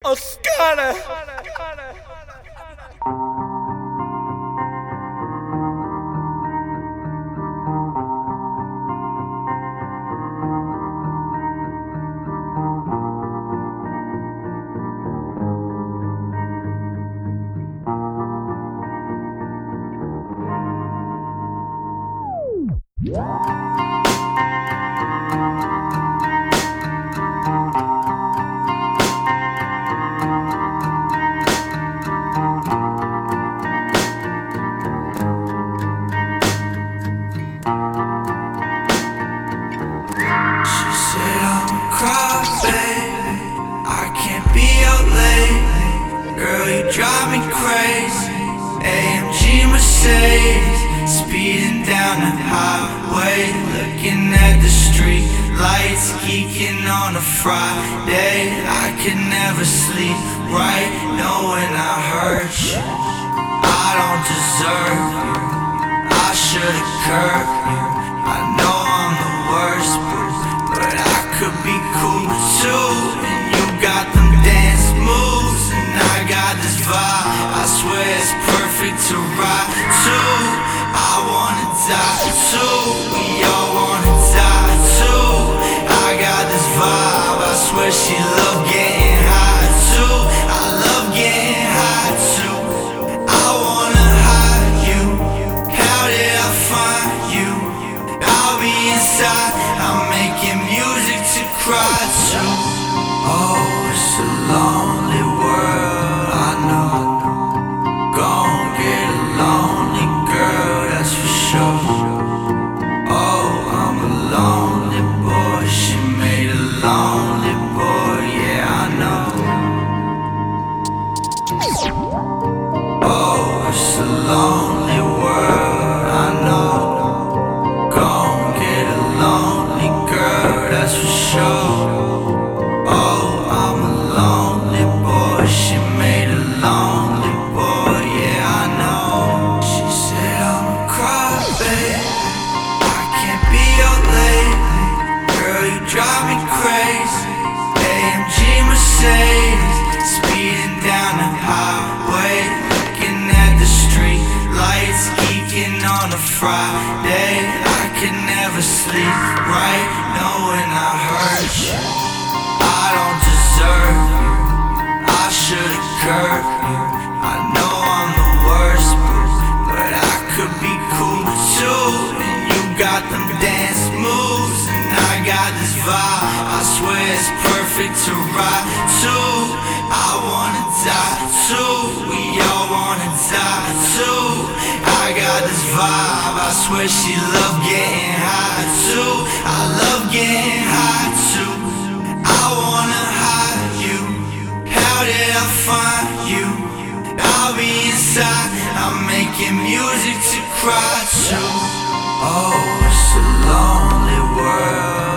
Oscar. Drive me crazy, AMG Mercedes, speeding down the highway, looking at the street lights, geeking on a Friday. I could never sleep right, knowing I hurt you. I don't deserve you, I should've curbed you. I know I'm the worst, but I could be cool too. And you got them dance moves, and I got this vibe, I swear it's perfect to ride to. I wanna die too, we all wanna die too. I got this vibe, I swear she love getting high too. I love getting high too. I wanna hide you, how did I find you? I'll be inside, I'm making music to cry to. Oh, it's a lonely world, I know. Gon' get a lonely girl, that's for sure. Oh, I'm a lonely boy, she made a lonely boy, yeah, I know. Oh, it's a lonely world, I know. Gon' get a lonely girl, that's for sure. Oh, I'm a lonely boy, she made a lonely boy, yeah, I know. She said I'm a crybaby, I can't be your lady. Girl, you drive me crazy, AMG Mercedes, speeding down the highway, looking at the street lights, geeking on a Friday. I could never sleep right, knowing I hurt you. I don't deserve you, I should've curbed you. I know I'm the worst, but I could be cool too. And you got them dance moves, and I got this vibe, I swear it's perfect to ride to. I wanna die too, we all wanna die too. I got this vibe, I swear she love getting high too. I love getting high too. I wanna hide you, how did I find you? I'll be inside, I'm making music to cry to. Oh, it's a lonely world.